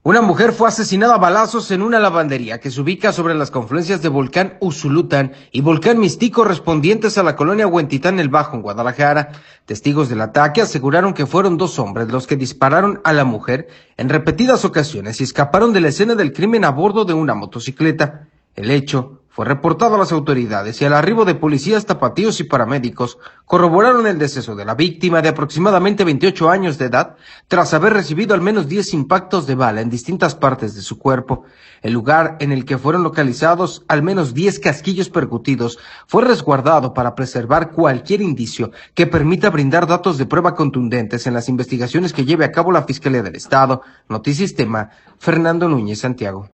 Una mujer fue asesinada a balazos en una lavandería que se ubica sobre las confluencias de Volcán Usulután y Volcán Mistí correspondientes a la colonia Huentitán El Bajo en Guadalajara. Testigos del ataque aseguraron que fueron dos hombres los que dispararon a la mujer en repetidas ocasiones y escaparon de la escena del crimen a bordo de una motocicleta. El hecho fue reportado a las autoridades y al arribo de policías tapatíos y paramédicos corroboraron el deceso de la víctima de aproximadamente 28 años de edad tras haber recibido al menos 10 impactos de bala en distintas partes de su cuerpo. El lugar en el que fueron localizados al menos 10 casquillos percutidos fue resguardado para preservar cualquier indicio que permita brindar datos de prueba contundentes en las investigaciones que lleve a cabo la Fiscalía del Estado. Notisistema, Fernando Núñez, Santiago.